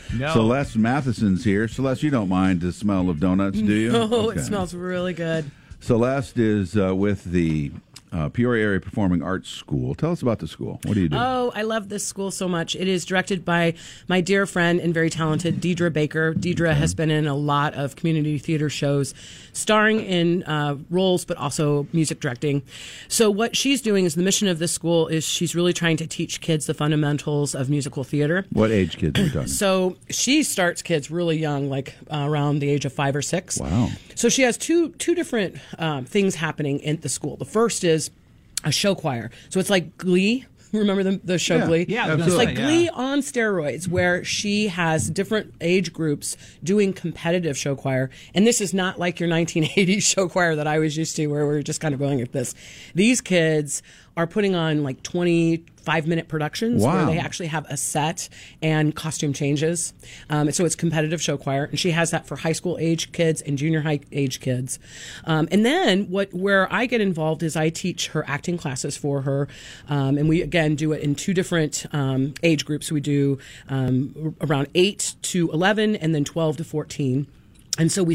No. Celeste Matheson's here. Celeste, you don't mind the smell of donuts, do you? No, Okay. It smells really good. Celeste is with the Peoria Area Performing Arts School. Tell us about the school. What do you do? Oh, I love this school so much. It is directed by my dear friend and very talented Deidre Baker. Deidre has been in a lot of community theater shows, starring in roles, but also music directing. So what she's doing is the mission of this school is she's really trying to teach kids the fundamentals of musical theater. What age kids are we talking? So she starts kids really young, like around the age of 5 or 6. Wow. So she has two different things happening in the school. The first is a show choir. So it's like Glee. Remember the show Yeah. Glee? Yeah, It's absolutely, like Glee on steroids, where she has different age groups doing competitive show choir. And this is not like your 1980s show choir that I was used to, where we were just kind of going at this. These kids are putting on like 25-minute productions where Wow. they actually have a set and costume changes. So it's competitive show choir, and she has that for high school age kids and junior high age kids. And then where I get involved is I teach her acting classes for her, and we again do it in two different age groups. We do around 8 to 11, and then 12 to 14. And so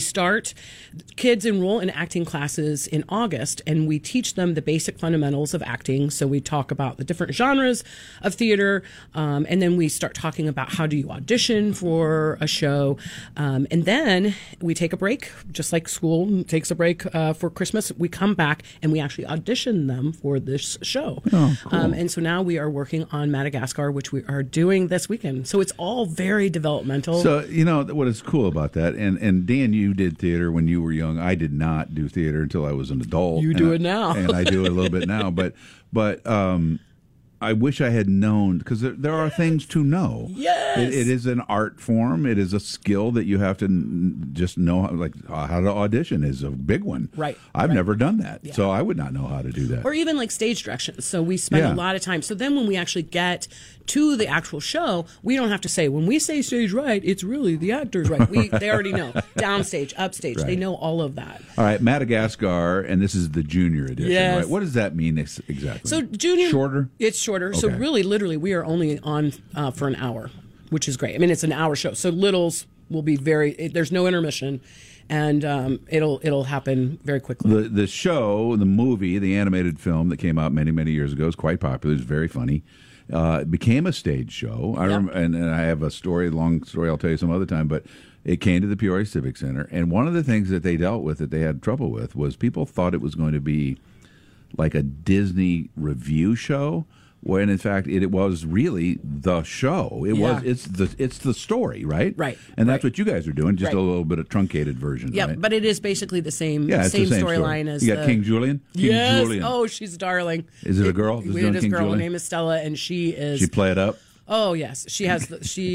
kids enroll in acting classes in August, and we teach them the basic fundamentals of acting. So we talk about the different genres of theater, and then we start talking about how do you audition for a show. And then we take a break, just like school takes a break for Christmas. We come back and we actually audition them for this show. Oh, cool. And so now we are working on Madagascar, which we are doing this weekend. So it's all very developmental. So, you know, what is cool about that, and Dan, you did theater when you were young. I did not do theater until I was an adult. You do it now. And I do it a little bit now. But I wish I had known, because there are things to know. Yes. It is an art form. It is a skill that you have to just know, like how to audition is a big one. Right. I've never done that, Yeah. so I would not know how to do that. Or even like stage direction. So we spend Yeah. a lot of time. So then when we actually get to the actual show, we don't have to say, when we say stage right, it's really the actor's right. They already know. Downstage, upstage. Right. They know all of that. All right, Madagascar, and this is the junior edition, Yes. right? What does that mean exactly? So junior. Shorter? It's shorter. So Okay. really, literally, we are only on for an hour, which is great. I mean, it's an hour show. So littles will be there's no intermission. And it'll happen very quickly. The show, the movie, the animated film that came out many, many years ago is quite popular. It's very funny. It became a stage show. And I have a long story I'll tell you some other time, but it came to the Peoria Civic Center. And one of the things that they dealt with, that they had trouble with, was people thought it was going to be like a Disney review show, when in fact it was really the show. It's the story, right? Right. And that's what you guys are doing, just Right. a little bit of truncated version. Yeah, right? but it is basically the same It's the same storyline as you got King Julian. King Yes. Julian. Oh, she's darling. Is it a girl? It doing is a King girl. Her Julian? name is Stella, and she is. She play it up. Oh yes, she has.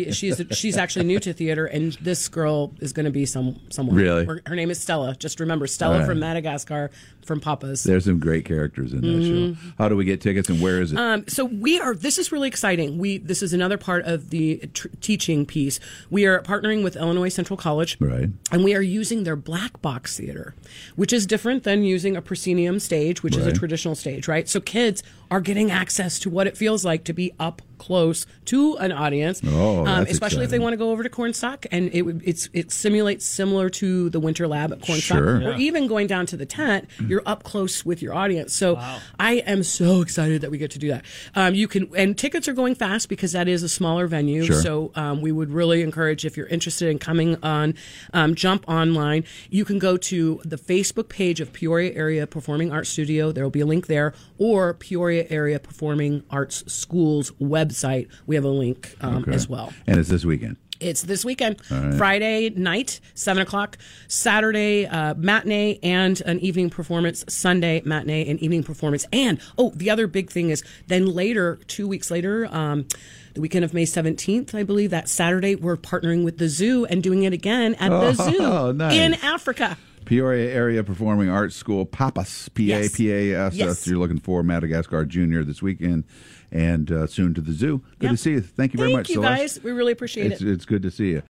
She's actually new to theater, and this girl is going to be someone. Really? Her name is Stella. Just remember, Stella All right. from Madagascar, from Papa's. There's some great characters in that show. How do we get tickets, and where is it? So we are. This is really exciting. This is another part of the teaching piece. We are partnering with Illinois Central College, Right. And we are using their black box theater, which is different than using a proscenium stage, which is a Right. traditional stage, right? So kids are getting access to what it feels like to be up close to an audience. Oh, that's especially if they exciting. want to go over to Cornstalk, and it simulates similar to the Winter Lab at Cornstalk, Sure. or even going down to the tent. You're up close with your audience. So I am so excited that we get to do that. You can, and tickets are going fast because that is a smaller venue. Sure. So we would really encourage, if you're interested in coming on, jump online. You can go to the Facebook page of Peoria Area Performing Arts Studio. There will be a link there, or Peoria Area Performing Arts School's website. We have a link Okay. as well. And it's this weekend. It's this weekend, right. Friday night, 7 o'clock, Saturday matinee and an evening performance, Sunday matinee and evening performance. And, the other big thing is then later, 2 weeks later, the weekend of May 17th, I believe, that Saturday, we're partnering with the zoo and doing it again at the zoo nice. in Africa. Peoria Area Performing Arts School, PAPAS, P-A-P-A-S. Yes. You're looking for Madagascar Junior this weekend, and soon to the zoo. Good to see you. Thank you very much, Thank you, Celeste. guys. We really appreciate it. It's good to see you.